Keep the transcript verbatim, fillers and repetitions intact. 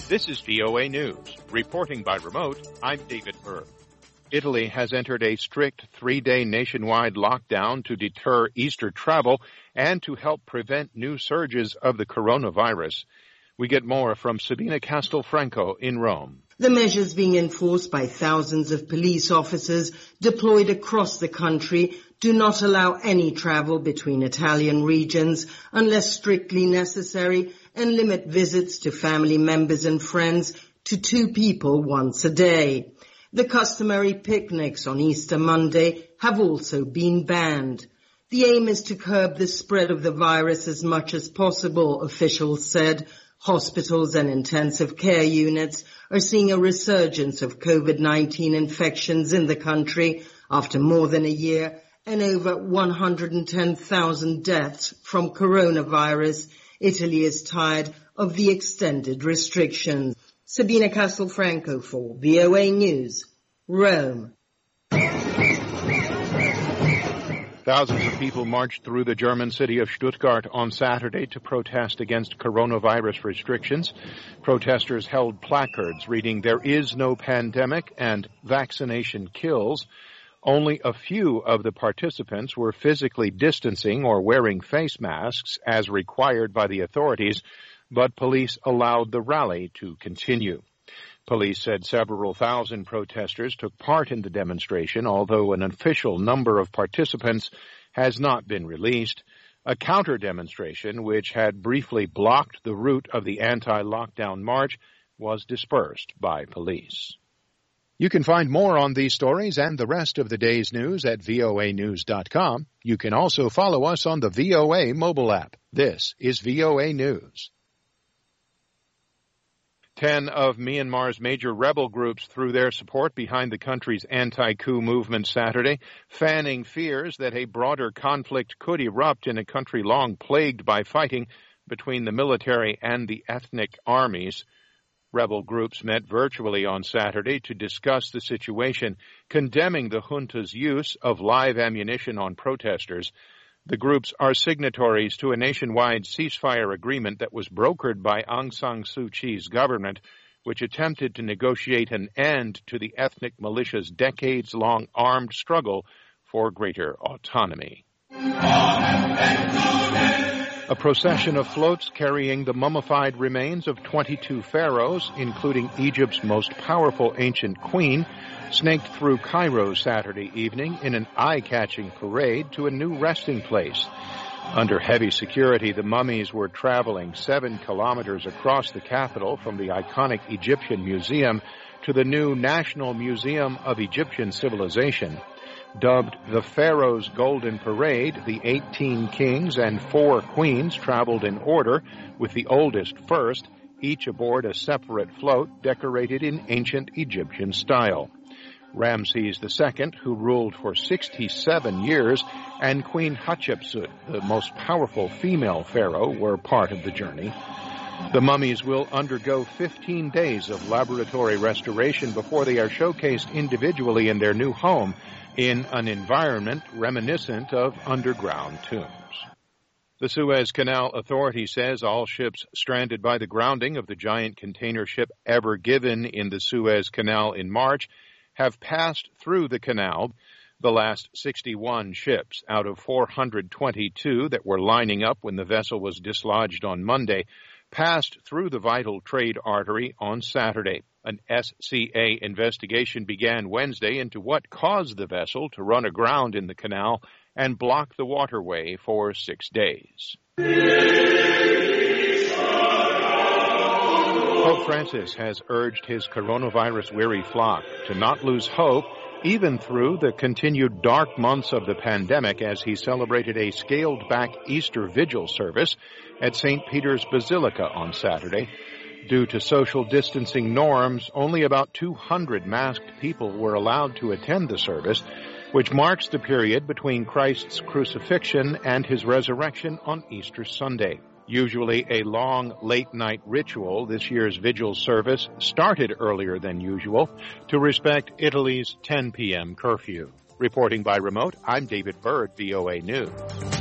This is V O A News. Reporting by remote, I'm David Burr. Italy has entered a strict three-day nationwide lockdown to deter Easter travel and to help prevent new surges of the coronavirus. We get more from Sabina Castelfranco in Rome. The measures being enforced by thousands of police officers deployed across the country do not allow any travel between Italian regions unless strictly necessary and limit visits to family members and friends to two people once a day. The customary picnics on Easter Monday have also been banned. The aim is to curb the spread of the virus as much as possible, officials said. Hospitals and intensive care units are seeing a resurgence of COVID nineteen infections in the country after more than a year and over one hundred ten thousand deaths from coronavirus. Italy is tired of the extended restrictions. Sabina Castelfranco for V O A News, Rome. Thousands of people marched through the German city of Stuttgart on Saturday to protest against coronavirus restrictions. Protesters held placards reading, "There is no pandemic," and "Vaccination kills." Only a few of the participants were physically distancing or wearing face masks as required by the authorities, but police allowed the rally to continue. Police said several thousand protesters took part in the demonstration, although an official number of participants has not been released. A counter-demonstration, which had briefly blocked the route of the anti-lockdown march, was dispersed by police. You can find more on these stories and the rest of the day's news at V O A news dot com. You can also follow us on the V O A mobile app. This is V O A News. Ten of Myanmar's major rebel groups threw their support behind the country's anti-coup movement Saturday, fanning fears that a broader conflict could erupt in a country long plagued by fighting between the military and the ethnic armies. Rebel groups met virtually on Saturday to discuss the situation, condemning the junta's use of live ammunition on protesters. The groups are signatories to a nationwide ceasefire agreement that was brokered by Aung San Suu Kyi's government, which attempted to negotiate an end to the ethnic militia's decades-long armed struggle for greater autonomy. A procession of floats carrying the mummified remains of twenty-two pharaohs, including Egypt's most powerful ancient queen, snaked through Cairo Saturday evening in an eye-catching parade to a new resting place. Under heavy security, the mummies were traveling seven kilometers across the capital from the iconic Egyptian Museum to the new National Museum of Egyptian Civilization. Dubbed the Pharaoh's Golden Parade, the eighteen kings and four queens traveled in order, with the oldest first, each aboard a separate float decorated in ancient Egyptian style. Ramses the Second, who ruled for sixty-seven years, and Queen Hatshepsut, the most powerful female pharaoh, were part of the journey. The mummies will undergo fifteen days of laboratory restoration before they are showcased individually in their new home in an environment reminiscent of underground tombs. The Suez Canal Authority says all ships stranded by the grounding of the giant container ship Ever Given in the Suez Canal in March have passed through the canal. The last sixty-one ships out of four hundred twenty-two that were lining up when the vessel was dislodged on Monday passed through the vital trade artery on Saturday. An S C A investigation began Wednesday into what caused the vessel to run aground in the canal and block the waterway for six days. Pope Francis has urged his coronavirus-weary flock to not lose hope even through the continued dark months of the pandemic as he celebrated a scaled-back Easter Vigil service at Saint Peter's Basilica on Saturday. Due to social distancing norms, only about two hundred masked people were allowed to attend the service, which marks the period between Christ's crucifixion and his resurrection on Easter Sunday. Usually a long, late-night ritual, this year's vigil service started earlier than usual to respect Italy's ten p.m. curfew. Reporting by remote, I'm David Bird, V O A News.